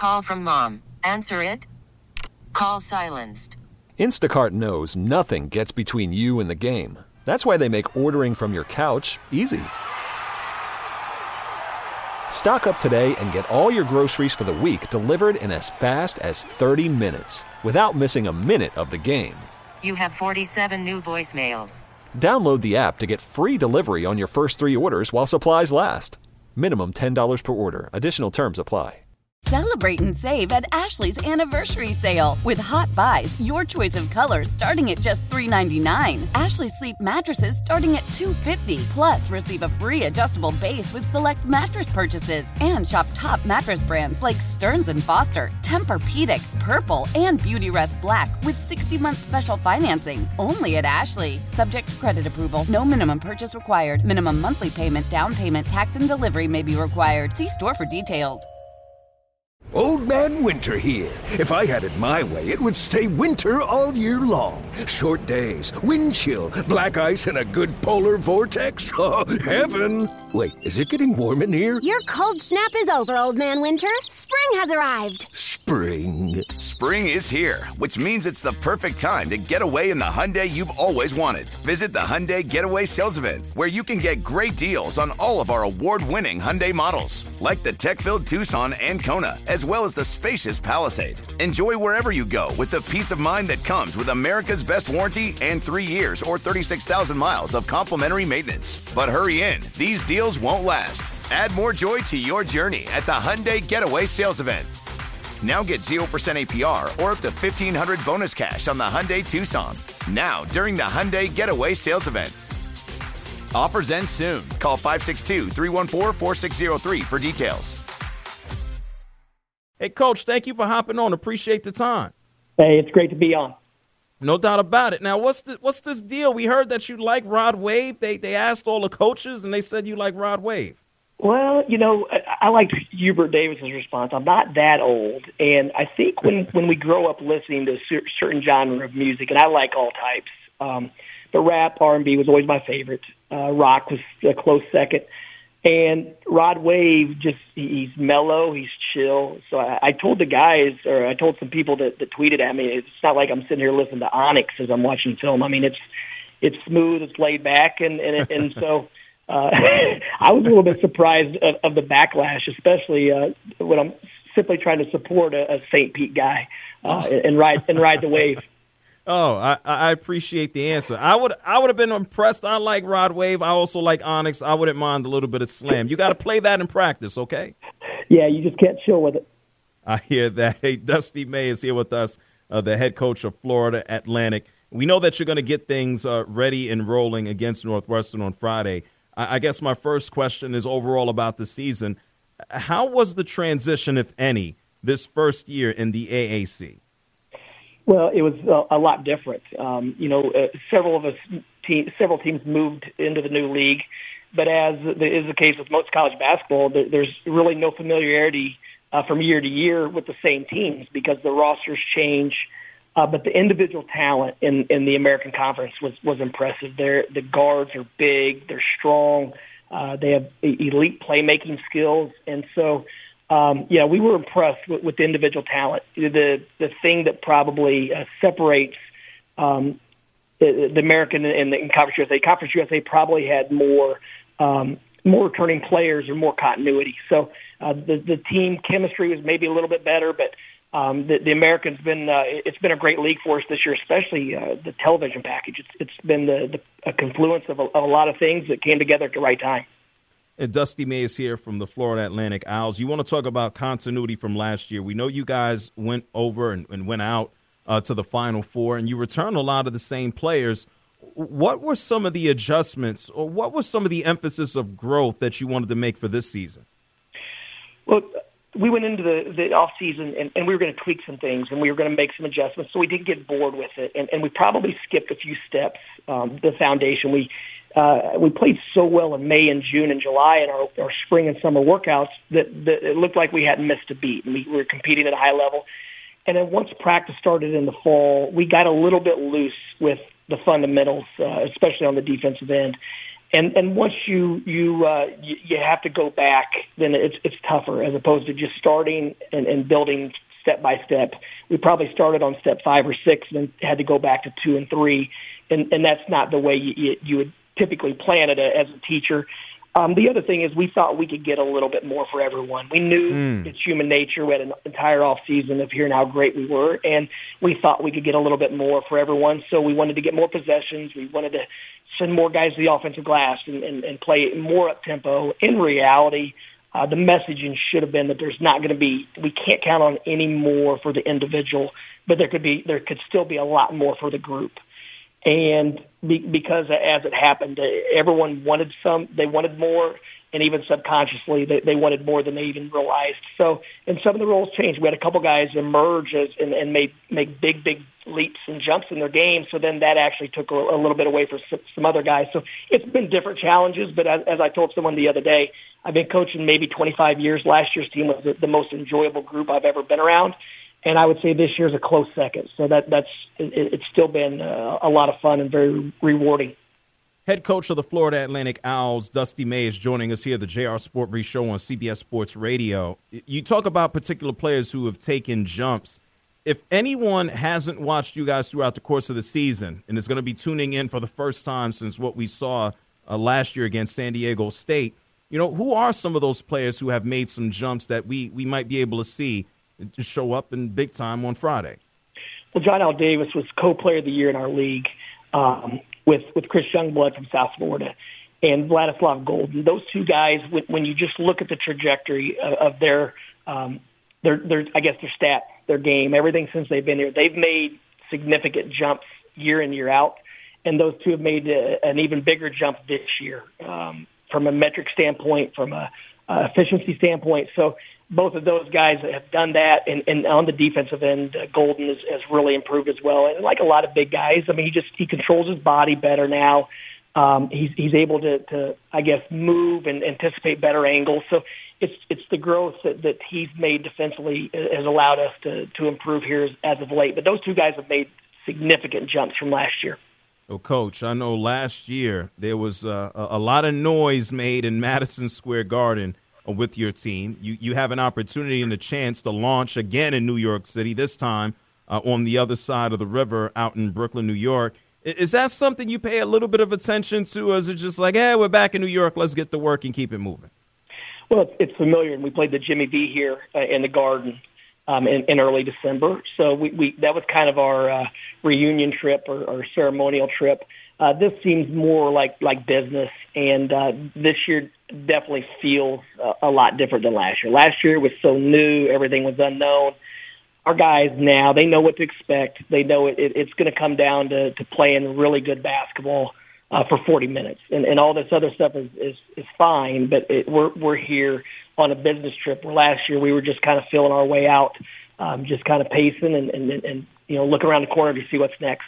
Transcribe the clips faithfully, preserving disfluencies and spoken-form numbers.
Call from mom. Answer it. Call silenced. Instacart knows nothing gets between you and the game. That's why they make ordering from your couch easy. Stock up today and get all your groceries for the week delivered in as fast as thirty minutes without missing a minute of the game. You have forty-seven new voicemails. Download the app to get free delivery on your first three orders while supplies last. Minimum ten dollars per order. Additional terms apply. Celebrate and save at Ashley's Anniversary Sale. With Hot Buys, your choice of colors starting at just three ninety-nine. Ashley Sleep mattresses starting at two fifty. Plus, receive a free adjustable base with select mattress purchases. And shop top mattress brands like Stearns and Foster, Tempur-Pedic, Purple, and Beautyrest Black with sixty-month special financing. Only at Ashley. Subject to credit approval. No minimum purchase required. Minimum monthly payment, down payment, tax, and delivery may be required. See store for details. Old Man Winter here. If I had it my way, it would stay winter all year long. Short days, wind chill, black ice, and a good polar vortex. Oh, heaven! Wait, is it getting warm in here? Your cold snap is over, Old Man Winter. Spring has arrived. Spring. Spring is here, which means it's the perfect time to get away in the Hyundai you've always wanted. Visit the Hyundai Getaway Sales Event, where you can get great deals on all of our award-winning Hyundai models, like the tech-filled Tucson and Kona, as well as the spacious Palisade. Enjoy wherever you go with the peace of mind that comes with America's best warranty and three years or thirty-six thousand miles of complimentary maintenance. But hurry in, these deals won't last. Add more joy to your journey at the Hyundai Getaway Sales Event. Now get zero percent A P R or up to fifteen hundred dollars bonus cash on the Hyundai Tucson. Now, during the Hyundai Getaway Sales Event. Offers end soon. Call five six two, three one four, four six zero three for details. Hey, Coach, thank you for hopping on. Appreciate the time. Hey, it's great to be on. No doubt about it. Now, what's the, what's this deal? We heard that you like Rod Wave. They they asked all the coaches, and they said you like Rod Wave. Well, you know, I, I liked Hubert Davis's response. I'm not that old, and I think when, when we grow up listening to a certain genre of music, and I like all types, um, but rap, R and B was always my favorite. Uh, rock was a close second. And Rod Wave, just he's mellow, he's chill. So I, I told the guys, or I told some people that, that tweeted at me, it's not like I'm sitting here listening to Onyx as I'm watching film. I mean, it's it's smooth, it's laid back, and and, and so uh, I was a little bit surprised of, of the backlash, especially uh, when I'm simply trying to support a, a Saint Pete guy uh, oh. and ride and ride the wave. Oh, I, I appreciate the answer. I would I would have been impressed. I like Rod Wave. I also like Onyx. I wouldn't mind a little bit of Slam. You got to play that in practice, okay? Yeah, you just can't chill with it. I hear that. Hey, Dusty May is here with us, uh, the head coach of Florida Atlantic. We know that you're going to get things uh, ready and rolling against Northwestern on Friday. I, I guess my first question is overall about the season. How was the transition, if any, this first year in the A A C? Well, it was a, a lot different. Um, you know, uh, several of us, te- several teams moved into the new league, but as the, is the case with most college basketball, there, there's really no familiarity uh, from year to year with the same teams because the rosters change. Uh, but the individual talent in, in the American Conference was, was impressive. They're, the guards are big, they're strong, uh, they have elite playmaking skills, and so. Um, yeah, we were impressed with, with the individual talent. The the thing that probably uh, separates um, the, the American and the and Conference U S A, Conference U S A probably had more um, more returning players or more continuity. So uh, the the team chemistry was maybe a little bit better, but um, the, the American's been uh, it's been a great league for us this year, especially uh, the television package. It's it's been the, the a confluence of a, of a lot of things that came together at the right time. And Dusty May is here from the Florida Atlantic Owls. You want to talk about continuity from last year. We know you guys went over and, and went out uh, to the Final Four, and you returned a lot of the same players. What were some of the adjustments, or what was some of the emphasis of growth that you wanted to make for this season? Well, we went into the, the off season, and, and we were going to tweak some things, and we were going to make some adjustments, so we didn't get bored with it. And, and we probably skipped a few steps, um, the foundation. We Uh, we played so well in May and June and July in our, our spring and summer workouts that, that it looked like we hadn't missed a beat, and we were competing at a high level. And then once practice started in the fall, we got a little bit loose with the fundamentals, uh, especially on the defensive end. and and once you you, uh, you you have to go back, then it's it's tougher as opposed to just starting and, and building step by step. We probably started on step five or six, and then had to go back to two and three, and and that's not the way you you, you would typically plan it as a teacher. Um, the other thing is we thought we could get a little bit more for everyone. We knew mm. it's human nature. We had an entire off season of hearing how great we were, and we thought we could get a little bit more for everyone. So we wanted to get more possessions. We wanted to send more guys to the offensive glass and, and, and play more up tempo. In reality, uh, the messaging should have been that there's not going to be, we can't count on any more for the individual, but there could be, there could still be a lot more for the group. And be, because as it happened, everyone wanted some, they wanted more, and even subconsciously they, they wanted more than they even realized. So, and some of the roles changed. We had a couple guys emerge as, and, and made, make big, big leaps and jumps in their game. So then that actually took a, a little bit away from some, some other guys. So it's been different challenges, but as, as I told someone the other day, I've been coaching maybe twenty-five years. Last year's team was the, the most enjoyable group I've ever been around. And I would say this year's a close second. So that that's it, it's still been uh, a lot of fun and very rewarding. Head coach of the Florida Atlantic Owls, Dusty May, is joining us here at the J R Sport Brief Show on C B S Sports Radio. You talk about particular players who have taken jumps. If anyone hasn't watched you guys throughout the course of the season and is going to be tuning in for the first time since what we saw uh, last year against San Diego State, you know, who are some of those players who have made some jumps that we, we might be able to see to show up in big time on Friday? Well, John L. Davis was co-player of the year in our league um, with, with Chris Youngblood from South Florida and Vladislav Golden. Those two guys, when, when you just look at the trajectory of, of their, um, their, their, I guess, their stat, their game, everything since they've been here, they've made significant jumps year in, year out. And those two have made a, an even bigger jump this year um, from a metric standpoint, from a uh, efficiency standpoint. So both of those guys have done that, and, and on the defensive end, uh, Golden is, has really improved as well. And like a lot of big guys, I mean, he just he controls his body better now. Um, he's he's able to, to I guess move and anticipate better angles. So it's it's the growth that, that he's made defensively has allowed us to to improve here as, as of late. But those two guys have made significant jumps from last year. Well, Coach, I know last year there was uh, a, a lot of noise made in Madison Square Garden with your team. You you have an opportunity and a chance to launch again in New York City, this time uh, on the other side of the river out in Brooklyn, New York. Is that something you pay a little bit of attention to, or is it just like, hey, we're back in New York, let's get to work and keep it moving? Well, it's, it's familiar, and we played the Jimmy V here uh, in the Garden um, in, in early December. So we, we that was kind of our uh, reunion trip or, or ceremonial trip. Uh, this seems more like, like business, and uh, this year definitely feels a, a lot different than last year. Last year was so new, everything was unknown. Our guys now, they know what to expect. They know it, it, it's going to come down to, to playing really good basketball uh, for forty minutes. And, and all this other stuff is, is, is fine, but it, we're, we're here on a business trip where last year we were just kind of feeling our way out, um, just kind of pacing and, and, and, you know, look around the corner to see what's next.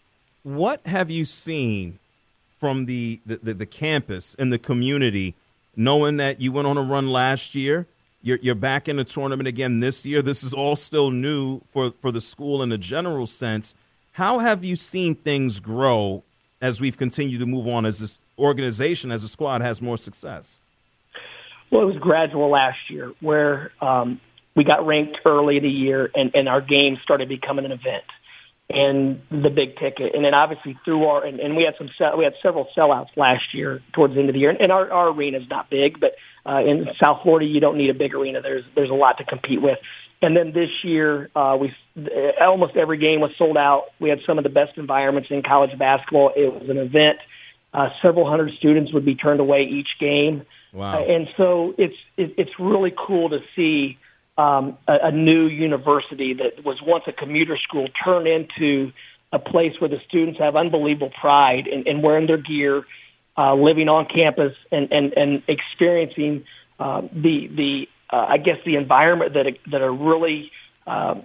What have you seen from the, the, the, the campus and the community, knowing that you went on a run last year, you're, you're back in the tournament again this year? This is all still new for, for the school in a general sense. How have you seen things grow as we've continued to move on as this organization, as a squad, has more success? Well, it was gradual last year where um, we got ranked early in the year and, and our game started becoming an event. And the big ticket, and then obviously through our and, and we had some we had several sellouts last year towards the end of the year. And our, our arena is not big, but uh, in South Florida you don't need a big arena. There's there's a lot to compete with. And then this year uh, we almost every game was sold out. We had some of the best environments in college basketball. It was an event. Uh, several hundred students would be turned away each game. Wow! Uh, and so it's it, it's really cool to see. Um, a, a new university that was once a commuter school turn into a place where the students have unbelievable pride in, in wearing their gear, uh, living on campus, and, and, and experiencing uh, the the uh, I guess the environment that a, that a really uh,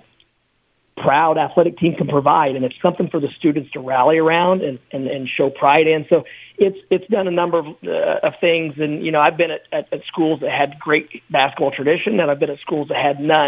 proud athletic team can provide, and it's something for the students to rally around and, and, and show pride in. So it's it's done a number of, uh, of things, and you know I've been at, at, at schools that had great basketball tradition, and I've been at schools that had none.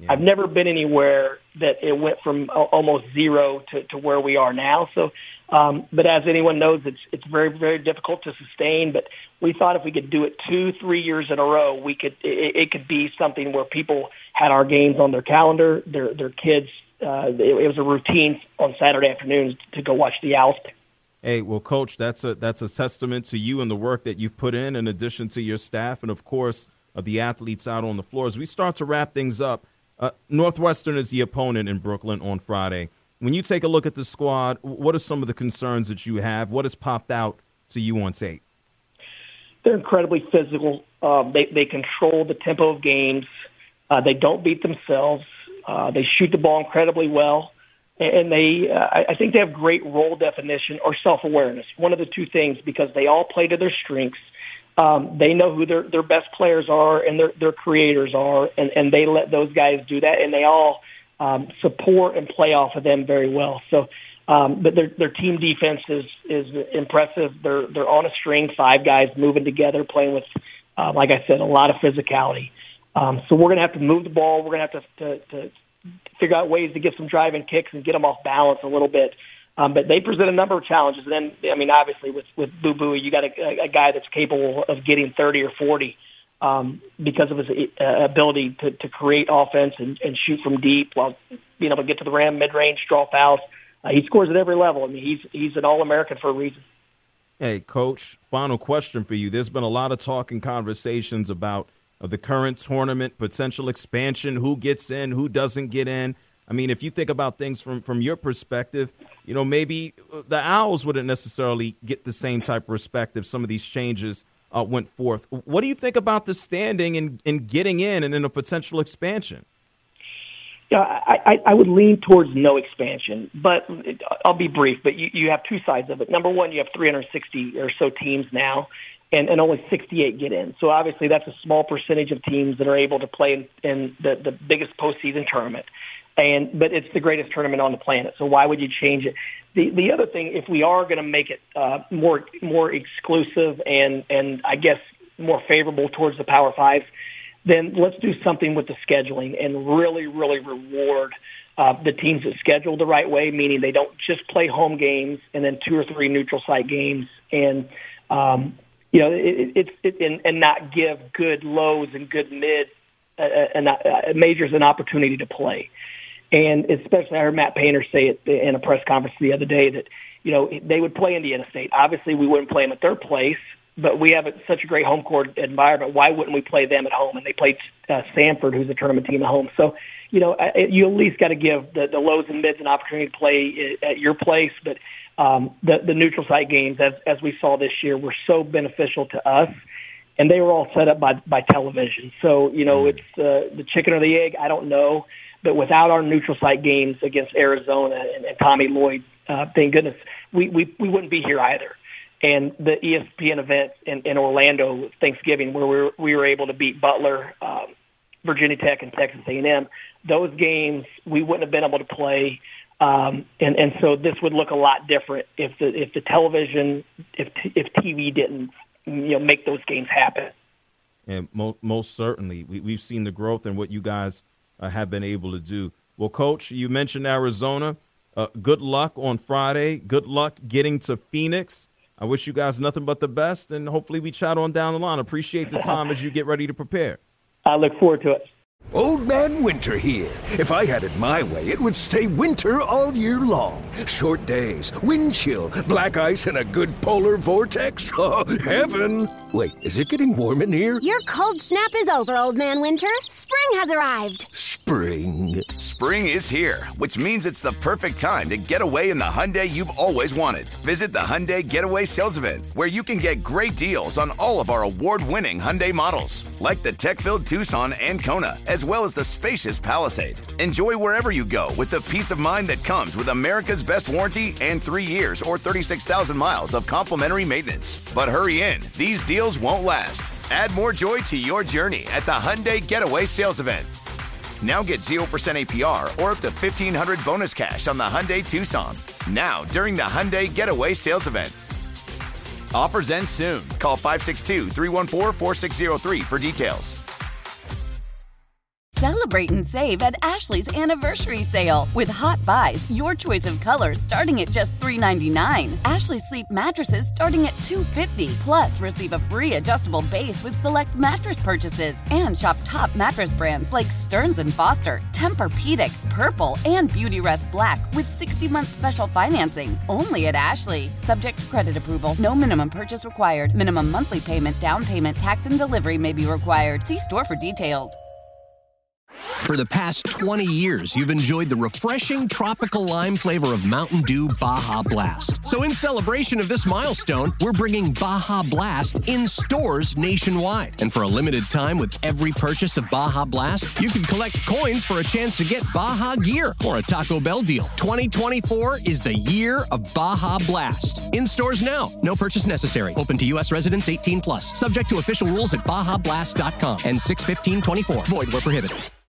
Yeah. I've never been anywhere that it went from almost zero to, to where we are now. So, um, but as anyone knows, it's it's very, very difficult to sustain. But we thought if we could do it two, three years in a row, we could it, it could be something where people had our games on their calendar, their their kids. Uh, it, it was a routine on Saturday afternoons to go watch the Owls. Hey, well, Coach, that's a that's a testament to you and the work that you've put in, in addition to your staff and, of course, uh, the athletes out on the floor. As we start to wrap things up, uh, Northwestern is the opponent in Brooklyn on Friday. When you take a look at the squad, what are some of the concerns that you have? What has popped out to you on tape? They're incredibly physical. Um, they, they control the tempo of games. Uh, they don't beat themselves. Uh, they shoot the ball incredibly well. And they, uh, I think they have great role definition or self-awareness, one of the two things, because they all play to their strengths. Um, they know who their, their best players are and their, their creators are, and, and they let those guys do that, and they all um, support and play off of them very well. So, um, but their their team defense is is impressive. They're they're on a string, five guys moving together, playing with, uh, like I said, a lot of physicality. Um, so we're going to have to move the ball. We're going to have to, to, to figure out ways to get some driving kicks and get them off balance a little bit. Um, but they present a number of challenges. And then, I mean, obviously with, with Boo Boo, you got a, a guy that's capable of getting thirty or forty um, because of his uh, ability to, to create offense and, and shoot from deep while being able to get to the rim, mid-range, draw fouls. Uh, he scores at every level. I mean, he's he's an All-American for a reason. Hey, Coach, final question for you. There's been a lot of talk and conversations about uh, the current tournament, potential expansion, who gets in, who doesn't get in. I mean, if you think about things from, from your perspective, you know, maybe the Owls wouldn't necessarily get the same type of respect if some of these changes uh, went forth. What do you think about the standing and, and getting in and in a potential expansion? Yeah, I, I, I would lean towards no expansion, but I'll be brief. But you, you have two sides of it. Number one, you have three hundred sixty or so teams now, and, and only sixty-eight get in. So obviously that's a small percentage of teams that are able to play in, in the, the biggest postseason tournament. And but it's the greatest tournament on the planet, so why would you change it? The the other thing, if we are going to make it uh, more more exclusive and and I guess more favorable towards the Power Fives, then let's do something with the scheduling and really really reward uh, the teams that schedule the right way, meaning they don't just play home games and then two or three neutral site games, and um, you know it, it, it, and, and not give good lows and good mid uh, and uh, majors an opportunity to play. And especially, I heard Matt Painter say it in a press conference the other day that, you know, they would play Indiana State. Obviously, we wouldn't play them at their place, but we have such a great home court environment. Why wouldn't we play them at home? And they played uh, Stanford, who's a tournament team, at home. So, you know, you at least got to give the, the lows and mids an opportunity to play at your place. But um, the, the neutral site games, as, as we saw this year, were so beneficial to us. And they were all set up by, by television. So, you know, it's uh, the chicken or the egg, I don't know. But without our neutral site games against Arizona and, and Tommy Lloyd, uh, thank goodness, we, we, we wouldn't be here either. And the E S P N event in, in Orlando, Thanksgiving, where we were, we were able to beat Butler, um, Virginia Tech, and Texas A and M, those games we wouldn't have been able to play. Um, and, and so this would look a lot different if the if the television, if if T V didn't, you know, make those games happen. And mo- most certainly, we, we've seen the growth in what you guys Uh, have been able to do. Well, Coach, you mentioned Arizona. Uh, good luck on Friday. Good luck getting to Phoenix. I wish you guys nothing but the best, and hopefully we chat on down the line. Appreciate the time as you get ready to prepare. I look forward to it. Old Man Winter here. If I had it my way, it would stay winter all year long. Short days, wind chill, black ice, and a good polar vortex. Oh, heaven. Wait, is it getting warm in here? Your cold snap is over, Old Man Winter. Spring has arrived. Spring. Spring is here, which means it's the perfect time to get away in the Hyundai you've always wanted. Visit the Hyundai Getaway Sales Event, where you can get great deals on all of our award-winning Hyundai models, like the tech-filled Tucson and Kona, as well as the spacious Palisade. Enjoy wherever you go with the peace of mind that comes with America's best warranty and three years or thirty-six thousand miles of complimentary maintenance. But hurry in, these deals won't last. Add more joy to your journey at the Hyundai Getaway Sales Event. Now get zero percent A P R or up to fifteen hundred dollars bonus cash on the Hyundai Tucson. Now, during the Hyundai Getaway Sales Event. Offers end soon. Call five six two, three one four, four six zero three for details. Celebrate and save at Ashley's Anniversary Sale. With Hot Buys, your choice of colors starting at just three ninety-nine. Ashley Sleep mattresses starting at two fifty. Plus, receive a free adjustable base with select mattress purchases. And shop top mattress brands like Stearns and Foster, Tempur-Pedic, Purple, and Beautyrest Black with sixty-month special financing. Only at Ashley. Subject to credit approval. No minimum purchase required. Minimum monthly payment, down payment, tax, and delivery may be required. See store for details. For the past twenty years, you've enjoyed the refreshing tropical lime flavor of Mountain Dew Baja Blast. So in celebration of this milestone, we're bringing Baja Blast in stores nationwide. And for a limited time, with every purchase of Baja Blast, you can collect coins for a chance to get Baja gear or a Taco Bell deal. twenty twenty-four is the year of Baja Blast. In stores now. No purchase necessary. Open to U S residents eighteen plus. Subject to official rules at baja blast dot com and six fifteen twenty-four. Void where prohibited.